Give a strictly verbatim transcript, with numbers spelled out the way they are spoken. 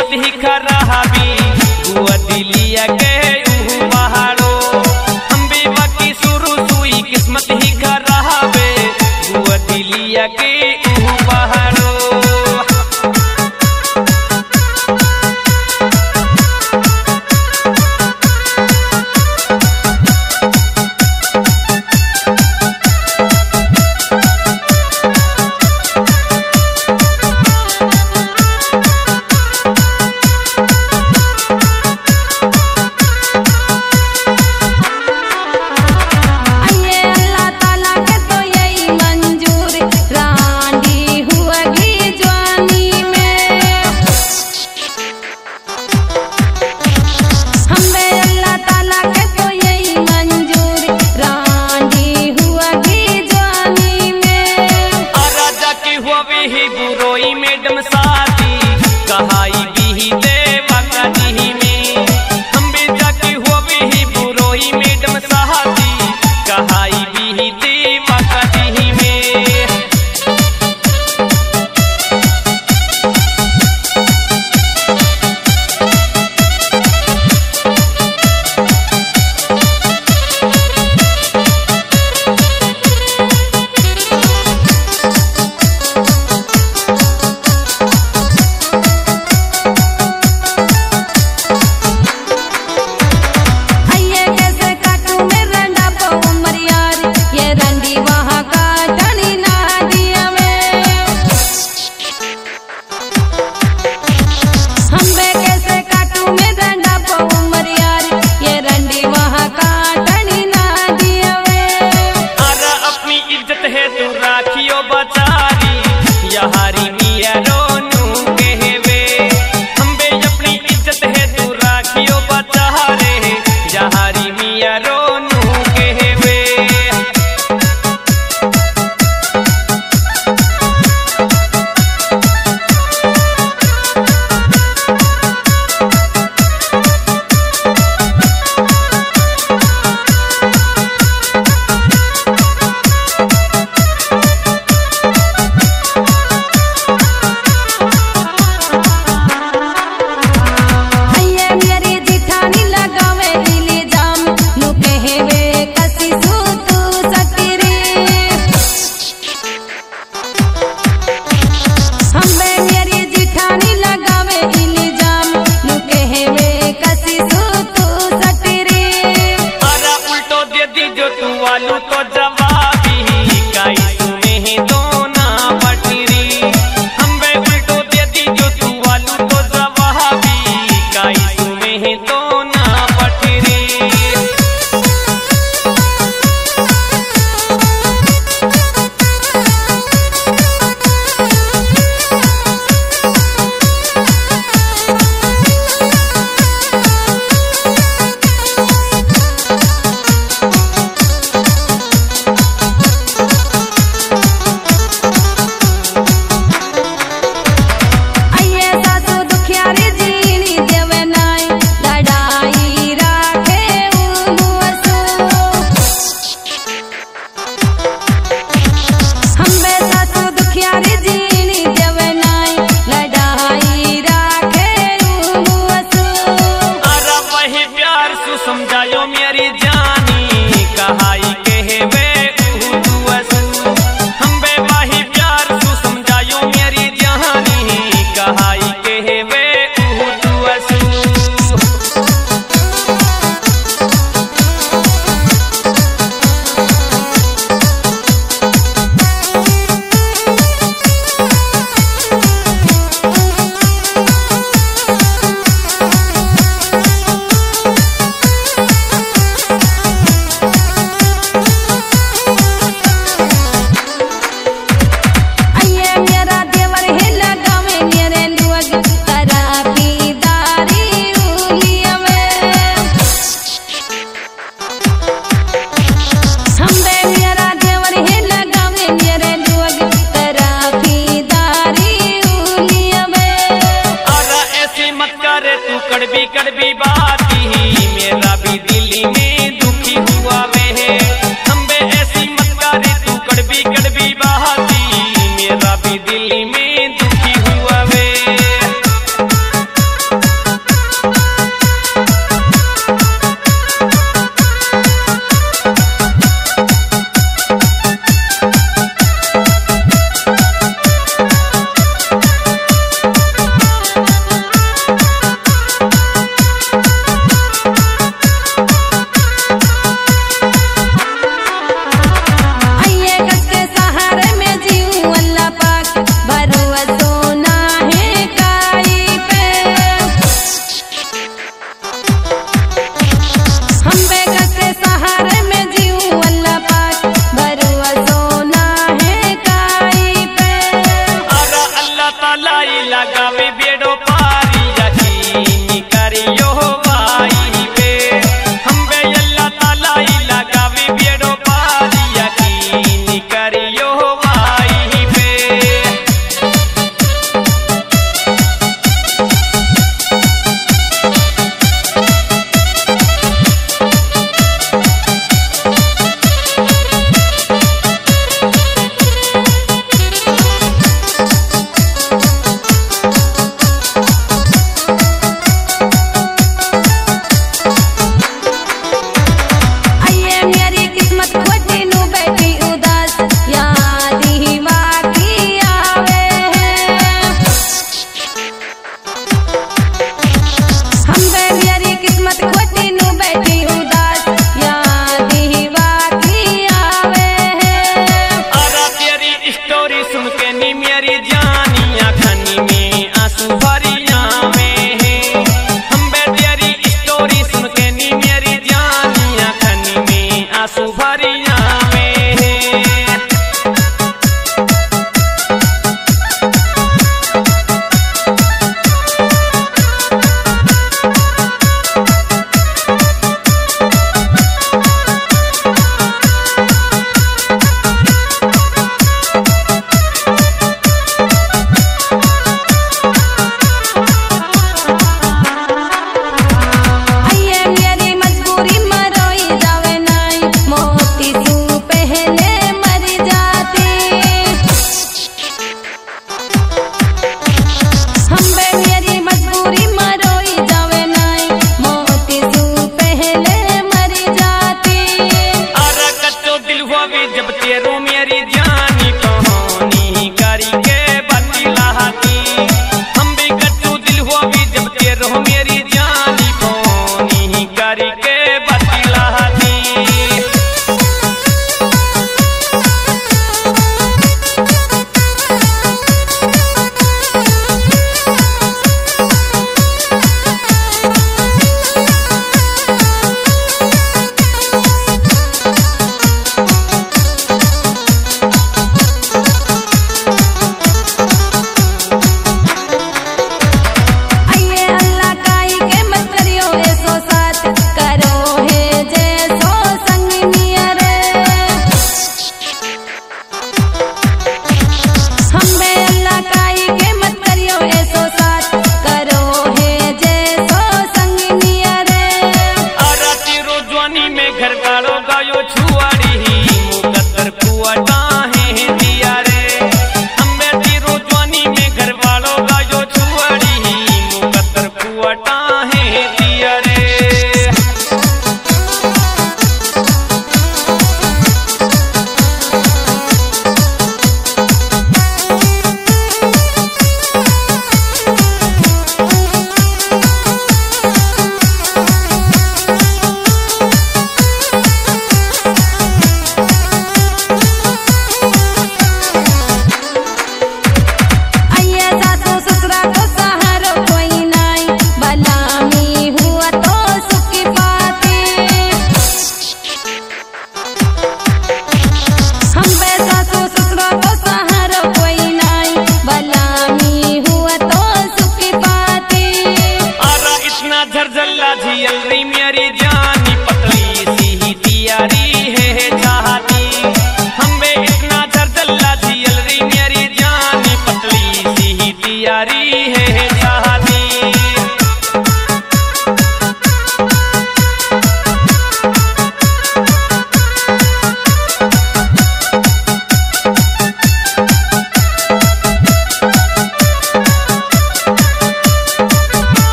किस्मत ही खराबी हुआ दिलिया के ऊ पहाड़ो हम बेवा की शुरू सुई किस्मत ही खराबे हुआ दिलिया के ऊ पहाड़ो। ही बुरोई मैडम साथी कहाई भी देवा कदी में हम बेजा की हुए ही बुरोई मैडम साथी कहाई भी देवा कदी में। राखियो बचारी यहारी मिया रोनू कहवे हम बे अपनी इज्जत है तू राखियो बचा रे यहारी मिया रोनू कहवे। वालू तो जवाबी काई तुम्हें दोना बटरी हम बे उल्टो दे दी जो तू वालू तो जवाबी काई तुम्हें दोना बटरी। लगावे बेड़ो पारी यकीन करियो भाई पे हम बे अल्लाह ताला ही लगावे बेड़ो पारी यकीन करियो भाई पे। सुन के नी मेरी जानिया खनी में आंसू भरिया में है हम बे तेरी स्टोरी सुन के नी मेरी जानिया खनी में आंसू भरिया में है। जब तेरो मेरी जान